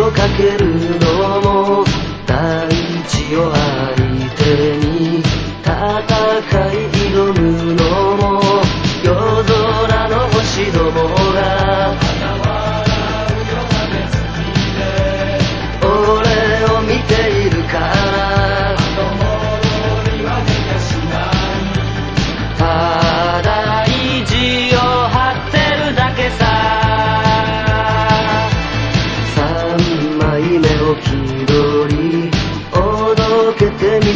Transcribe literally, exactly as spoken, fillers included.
をかけるのも大地を相手に戦い挑むのも夜空の星どもが俺を見ているからただ意地を張ってるだけさ三枚目を気取りおどけてみ